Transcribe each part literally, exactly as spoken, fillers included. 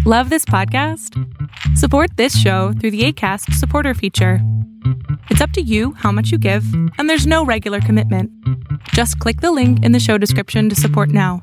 Love this podcast? Support this show through the Acast supporter feature. It's up to you how much you give, and there's no regular commitment. Just click the link in the show description to support now.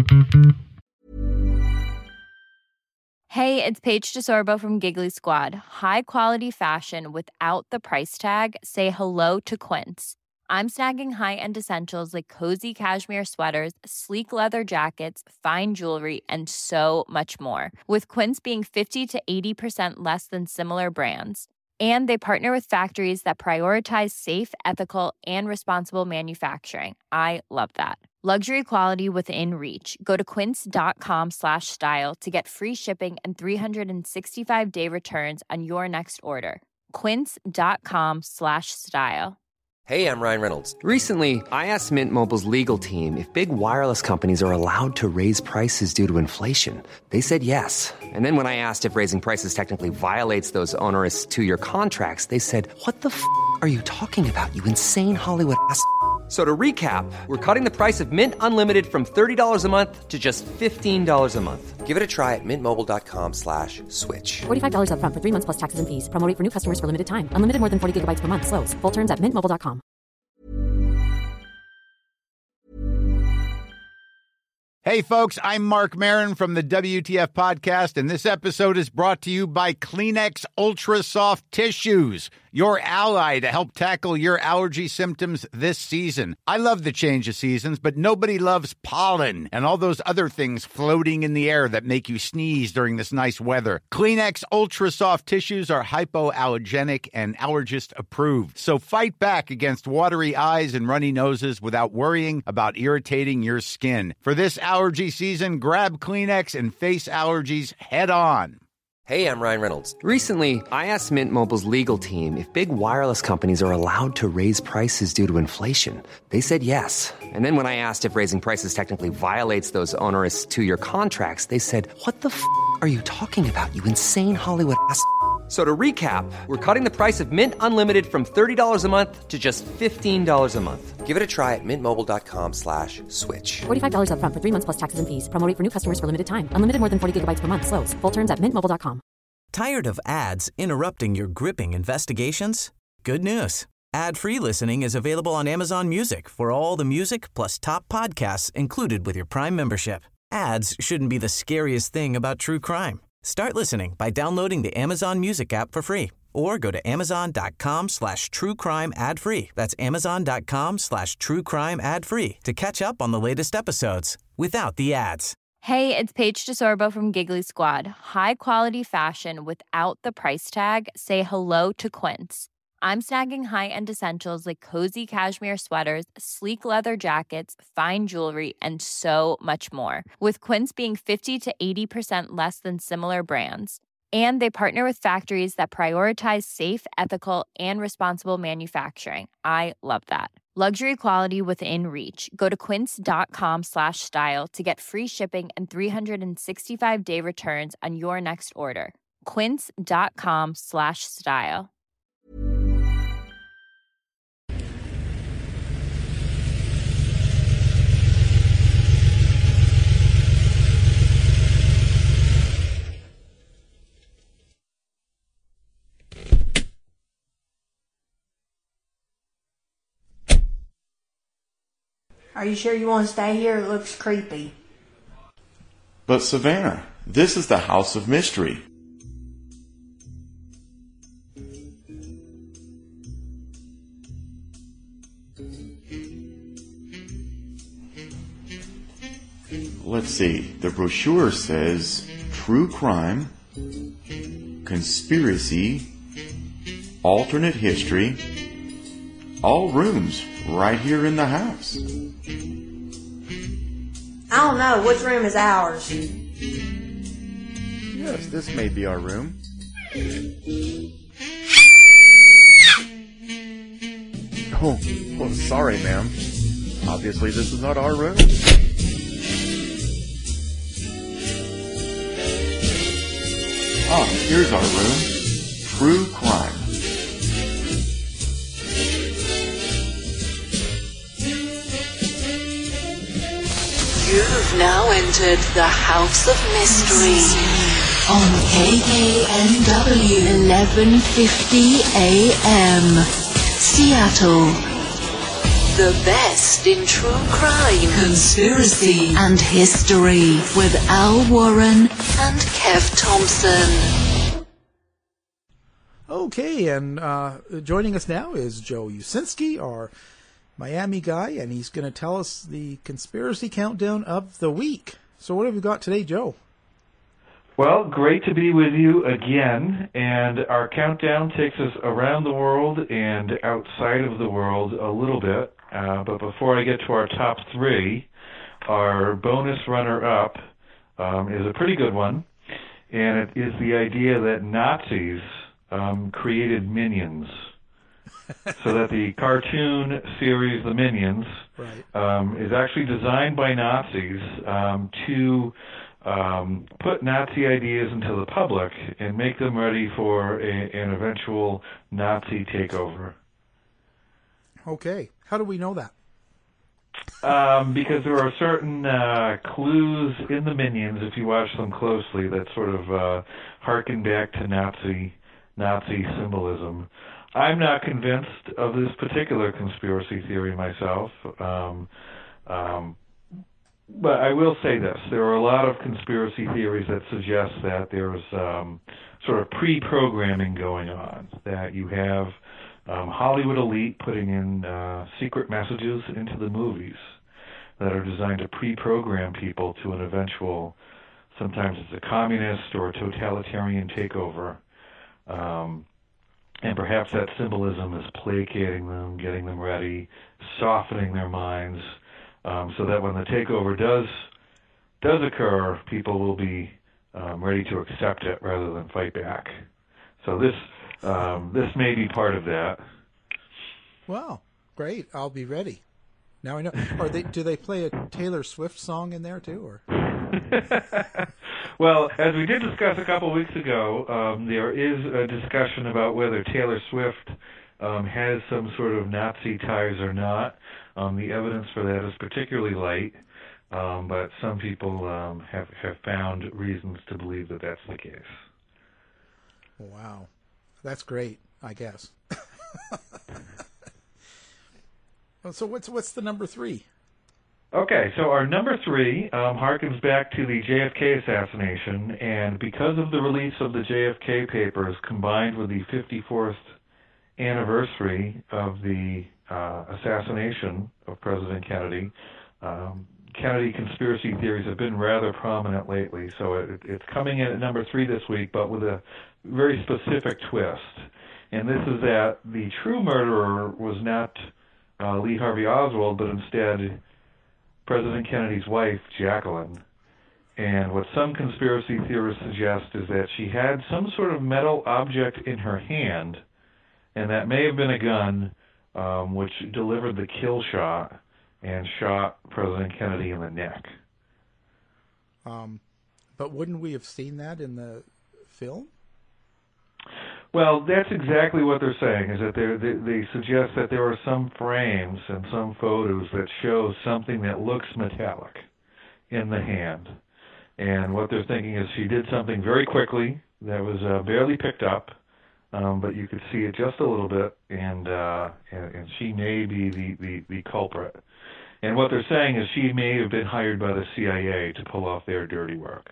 Hey, it's Paige DeSorbo from Giggly Squad. High quality fashion without the price tag. Say hello to Quince. I'm snagging high-end essentials like cozy cashmere sweaters, sleek leather jackets, fine jewelry, and so much more. With Quince being fifty to eighty percent less than similar brands. And they partner with factories that prioritize safe, ethical, and responsible manufacturing. I love that. Luxury quality within reach. Go to quince.com slash style to get free shipping and three sixty-five day returns on your next order. Quince.com slash style. Hey, I'm Ryan Reynolds. Recently, I asked Mint Mobile's legal team if big wireless companies are allowed to raise prices due to inflation. They said yes. And then when I asked if raising prices technically violates those onerous two-year contracts, they said, what the f*** are you talking about, you insane Hollywood ass f- So to recap, we're cutting the price of Mint Unlimited from thirty dollars a month to just fifteen dollars a month. Give it a try at mintmobile.com slash switch. forty-five dollars up front for three months plus taxes and fees. Promo rate for new customers for limited time. Unlimited more than forty gigabytes per month. Slows full terms at mint mobile dot com. Hey folks, I'm Mark Maron from the W T F podcast, and this episode is brought to you by Kleenex Ultra Soft Tissues, your ally to help tackle your allergy symptoms this season. I love the change of seasons, but nobody loves pollen and all those other things floating in the air that make you sneeze during this nice weather. Kleenex Ultra Soft Tissues are hypoallergenic and allergist approved, so fight back against watery eyes and runny noses without worrying about irritating your skin. For this allergy season, grab Kleenex and face allergies head on. Hey, I'm Ryan Reynolds. Recently, I asked Mint Mobile's legal team if big wireless companies are allowed to raise prices due to inflation. They said yes. And then when I asked if raising prices technically violates those onerous two-year contracts, they said, what the f*** are you talking about, you insane Hollywood ass f- So to recap, we're cutting the price of Mint Unlimited from thirty dollars a month to just fifteen dollars a month. Give it a try at mintmobile.com slash switch. forty-five dollars up front for three months plus taxes and fees. Promo rate for new customers for limited time. Unlimited more than forty gigabytes per month. Slows full terms at mint mobile dot com. Tired of ads interrupting your gripping investigations? Good news. Ad-free listening is available on Amazon Music for all the music plus top podcasts included with your Prime membership. Ads shouldn't be the scariest thing about true crime. Start listening by downloading the Amazon Music app for free or go to amazon.com slash true crime ad free. That's amazon.com slash true crime ad free to catch up on the latest episodes without the ads. Hey, it's Paige DeSorbo from Giggly Squad. High quality fashion without the price tag. Say hello to Quince. I'm snagging high-end essentials like cozy cashmere sweaters, sleek leather jackets, fine jewelry, and so much more. With Quince being fifty to eighty percent less than similar brands. And they partner with factories that prioritize safe, ethical, and responsible manufacturing. I love that. Luxury quality within reach. Go to quince.com slash style to get free shipping and three sixty-five day returns on your next order. Quince.com slash style. Are you sure you want to stay here? It looks creepy. But Savannah, this is the House of Mystery. Let's see. The brochure says true crime, conspiracy, alternate history, all rooms right here in the house. I don't know. Which room is ours? Yes, this may be our room. Oh, oh, sorry, ma'am. Obviously, this is not our room. Ah, here's our room. True crime. You've now entered the House of Mystery on K K N W eleven fifty A M Seattle. The best in true crime, conspiracy, and history with Al Warren and Kev Thompson. Okay, and uh, joining us now is Joe Usinski, our Miami guy, and he's going to tell us the conspiracy countdown of the week. So what have we got today, Joe? Well, great to be with you again, and our countdown takes us around the world and outside of the world a little bit. Uh, but before I get to our top three, our bonus runner-up um, is a pretty good one, and it is the idea that Nazis um, created Minions. So that the cartoon series The Minions right. um, is actually designed by Nazis um, to um, put Nazi ideas into the public and make them ready for a, an eventual Nazi takeover. Okay. How do we know that? Um, because there are certain uh, clues in the Minions, if you watch them closely, that sort of uh, harken back to Nazi Nazi symbolism. I'm not convinced of this particular conspiracy theory myself, um, um, but I will say this. There are a lot of conspiracy theories that suggest that there's um, sort of pre-programming going on, that you have um, Hollywood elite putting in uh, secret messages into the movies that are designed to pre-program people to an eventual, sometimes it's a communist or a totalitarian takeover. Um, And perhaps that symbolism is placating them, getting them ready, softening their minds, um, so that when the takeover does does occur, people will be um, ready to accept it rather than fight back. So this um, this may be part of that. Wow, great! I'll be ready. Now I know. Or they do they play a Taylor Swift song in there too, or? Well, as we did discuss a couple weeks ago, um, there is a discussion about whether Taylor Swift um, has some sort of Nazi ties or not. Um, the evidence for that is particularly light, um, but some people um, have, have found reasons to believe that that's the case. Wow. That's great, I guess. So what's what's the number three? Okay, so our number three um, harkens back to the J F K assassination, and because of the release of the J F K papers combined with the fifty-fourth anniversary of the uh, assassination of President Kennedy, um, Kennedy conspiracy theories have been rather prominent lately. So it, it's coming in at number three this week, but with a very specific twist. And this is that the true murderer was not uh, Lee Harvey Oswald, but instead President Kennedy's wife, Jacqueline. And what some conspiracy theorists suggest is that she had some sort of metal object in her hand, and that may have been a gun, um, which delivered the kill shot and shot President Kennedy in the neck. Um, but wouldn't we have seen that in the film? Well, that's exactly what they're saying, is that they they suggest that there are some frames and some photos that show something that looks metallic in the hand. And what they're thinking is she did something very quickly that was uh, barely picked up, um, but you could see it just a little bit, and uh, and, and she may be the, the, the culprit. And what they're saying is she may have been hired by the C I A to pull off their dirty work.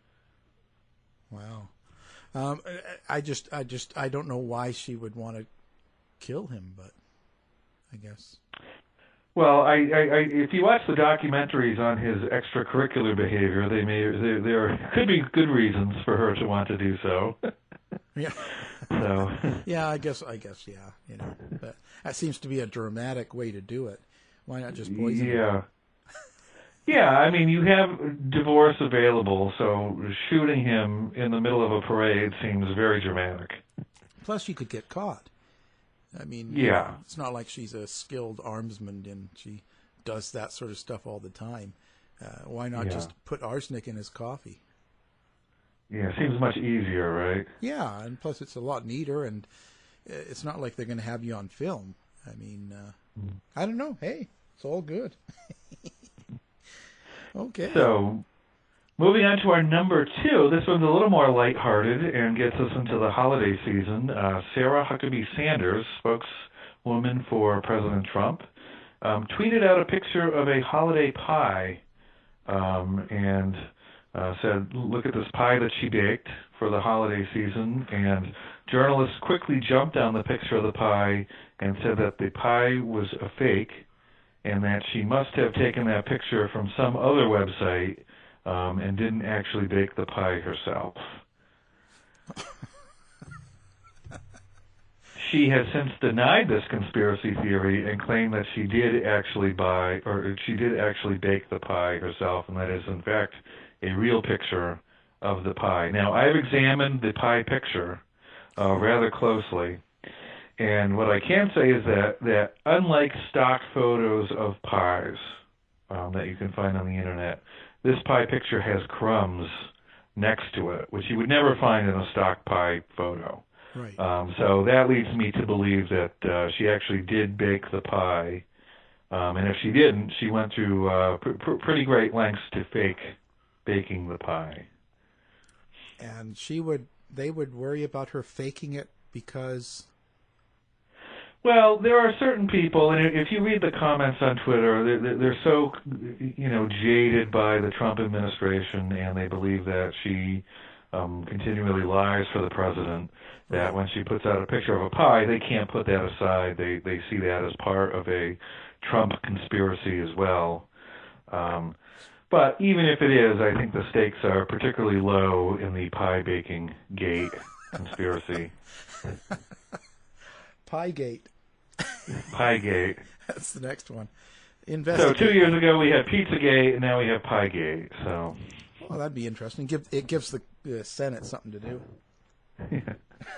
Wow. Um, I just, I just, I don't know why she would want to kill him, but I guess. Well, I, I, I, if you watch the documentaries on his extracurricular behavior, they may there, there could be good reasons for her to want to do so. Yeah. So. Yeah, I guess, I guess, yeah. You know, but that seems to be a dramatic way to do it. Why not just poison him? Yeah. Yeah, I mean, you have divorce available, so shooting him in the middle of a parade seems very dramatic. Plus, you could get caught. I mean, yeah, you know, it's not like she's a skilled armsman and she does that sort of stuff all the time. Uh, why not yeah. just put arsenic in his coffee? Yeah, it seems much easier, right? Yeah, and plus it's a lot neater, and it's not like they're going to have you on film. I mean, uh, mm. I don't know. Hey, it's all good. Okay. So, Moving on to our number two, this one's a little more lighthearted and gets us into the holiday season. Uh, Sarah Huckabee Sanders, spokeswoman for President Trump, um, tweeted out a picture of a holiday pie um, and uh, said, look at this pie that she baked for the holiday season. And journalists quickly jumped on the picture of the pie and said that the pie was a fake and that she must have taken that picture from some other website Um, and didn't actually bake the pie herself. She has since denied this conspiracy theory and claimed that she did actually buy, or she did actually bake the pie herself, and that is in fact a real picture of the pie. Now, I've examined the pie picture uh, rather closely, and what I can say is that, that unlike stock photos of pies um, that you can find on the internet, this pie picture has crumbs next to it, which you would never find in a stock pie photo. Right. Um, so that leads me to believe that uh, she actually did bake the pie. Um, and if she didn't, she went through uh, pr- pr- pretty great lengths to fake baking the pie. And she would, they would worry about her faking it because... Well, there are certain people, and if you read the comments on Twitter, they're, they're so, you know, jaded by the Trump administration, and they believe that she um, continually lies for the president, that when she puts out a picture of a pie, they can't put that aside. They they see that as part of a Trump conspiracy as well. Um, but even if it is, I think the stakes are particularly low in the pie baking gate conspiracy. Piegate. Piegate. That's the next one. So two years ago we had Pizzagate, and now we have Piegate. So, well, that'd be interesting. Give it gives the uh, Senate something to do. Yeah.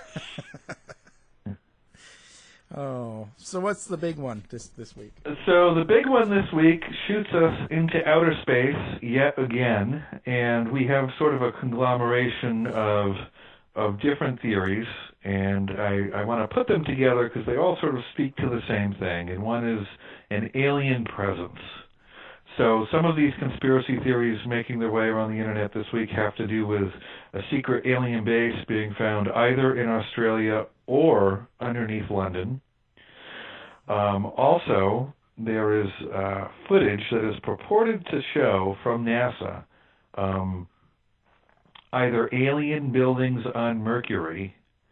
Oh, so what's the big one this this week? So the big one this week shoots us into outer space yet again, and we have sort of a conglomeration of of different theories, and I, I want to put them together because they all sort of speak to the same thing, and one is an alien presence. So some of these conspiracy theories making their way around the internet this week have to do with a secret alien base being found either in Australia or underneath London. Um, also, there is uh, footage that is purported to show from NASA um, either alien buildings on Mercury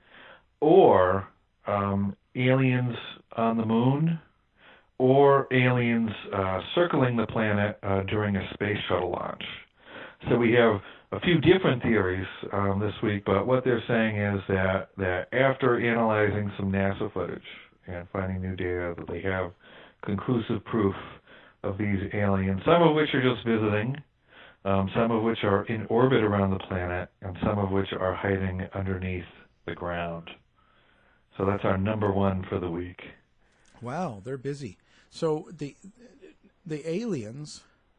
or um, aliens on the moon or aliens uh, circling the planet uh, during a space shuttle launch. So we have a few different theories um, this week, but what they're saying is that, that after analyzing some NASA footage and finding new data, that they have conclusive proof of these aliens, some of which are just visiting, um, some of which are in orbit around the planet, and some of which are hiding underneath the ground. So that's our number one for the week. Wow, they're busy. So the the aliens,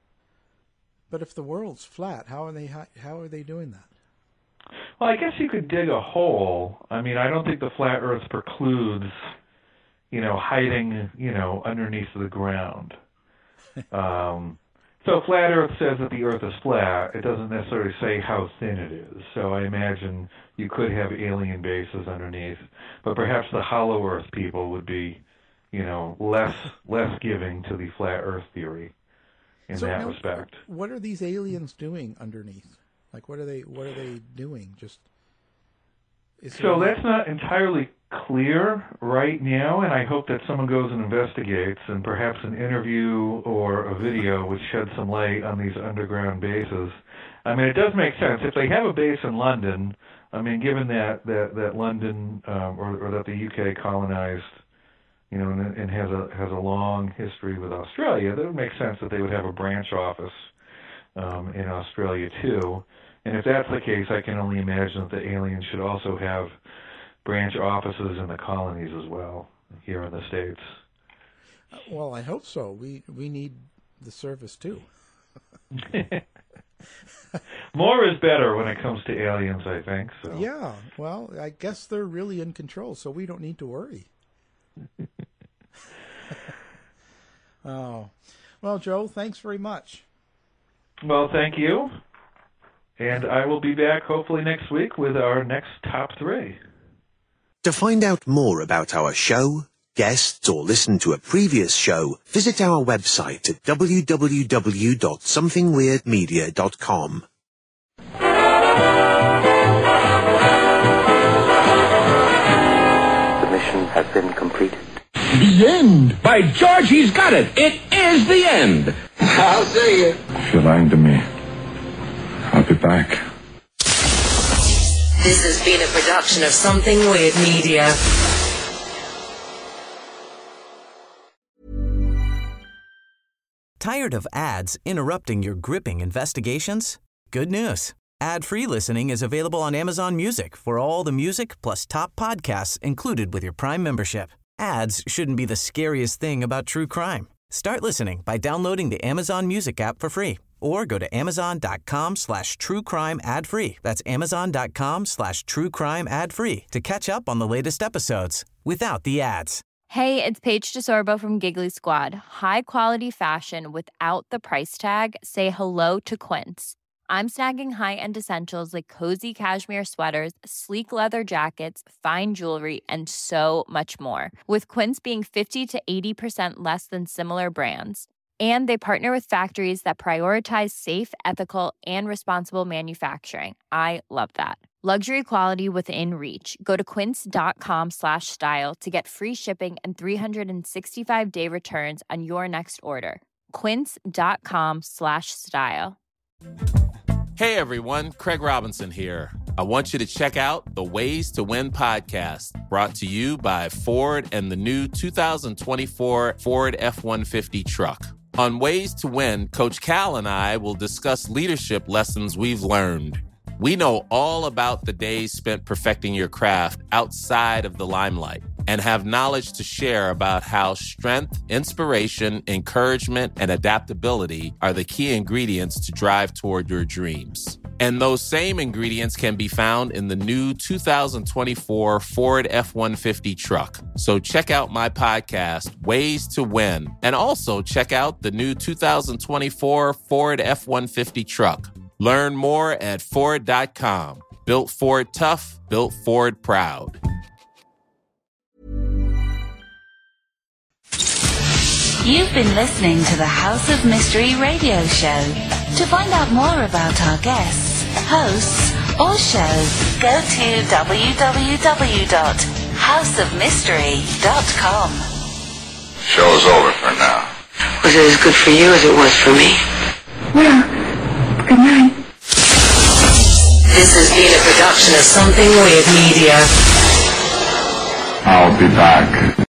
but if the world's flat, how are they how are they doing that? Well, I guess you could dig a hole. I mean, I don't think the flat Earth precludes, you know, hiding, you know, underneath the ground. um, so flat Earth says that the Earth is flat. It doesn't necessarily say how thin it is. So I imagine you could have alien bases underneath, but perhaps the hollow Earth people would be, you know, less less giving to the flat Earth theory in so that now, respect. What are these aliens doing underneath? Like, what are they? What are they doing? Just so that's not entirely clear right now, and I hope that someone goes and investigates, and perhaps an interview or a video would shed some light on these underground bases. I mean, it does make sense if they have a base in London. I mean, given that that that London um, or, or that the U K colonized, you know, and, and has a has a long history with Australia, that would make sense that they would have a branch office um, in Australia too. And if that's the case, I can only imagine that the aliens should also have branch offices in the colonies as well here in the States. Well, I hope so. We we need the service too. More is better when it comes to aliens, I think. So. Yeah, well, I guess they're really in control, so we don't need to worry. Oh, well, Joe, thanks very much. Well, thank you. And I will be back hopefully next week with our next top three. To find out more about our show, guests, or listen to a previous show, visit our website at w w w dot something weird media dot com. The mission has been completed. The end! By George, he's got it! It is the end! I'll see you. If you're lying to me, I'll be back. This has been a production of Something Weird Media. Tired of ads interrupting your gripping investigations? Good news. Ad-free listening is available on Amazon Music for all the music plus top podcasts included with your Prime membership. Ads shouldn't be the scariest thing about true crime. Start listening by downloading the Amazon Music app for free or go to amazon.com slash true crime ad free. That's amazon.com slash true crime ad free to catch up on the latest episodes without the ads. Hey, it's Paige DeSorbo from Giggly Squad. High quality fashion without the price tag. Say hello to Quince. I'm snagging high-end essentials like cozy cashmere sweaters, sleek leather jackets, fine jewelry, and so much more. With Quince being fifty to eighty percent less than similar brands. And they partner with factories that prioritize safe, ethical, and responsible manufacturing. I love that. Luxury quality within reach. Go to quince.com slash style to get free shipping and three sixty-five day returns on your next order. Quince.com slash style. Hey everyone, Craig Robinson here. I want you to check out the Ways to Win podcast, brought to you by Ford and the new two thousand twenty-four Ford F one fifty truck. On Ways to Win, Coach Cal and I will discuss leadership lessons we've learned. We know all about the days spent perfecting your craft outside of the limelight and have knowledge to share about how strength, inspiration, encouragement, and adaptability are the key ingredients to drive toward your dreams. And those same ingredients can be found in the new two thousand twenty-four Ford F one fifty truck. So check out my podcast, Ways to Win, and also check out the new two thousand twenty-four Ford F one fifty truck. Learn more at Ford dot com. Built Ford tough, built Ford proud. You've been listening to the House of Mystery radio show. To find out more about our guests, hosts, or shows, go to w w w dot house of mystery dot com. Show's over for now. Was it as good for you as it was for me? Well, good night. This has been a production of Something Weird Media. I'll be back.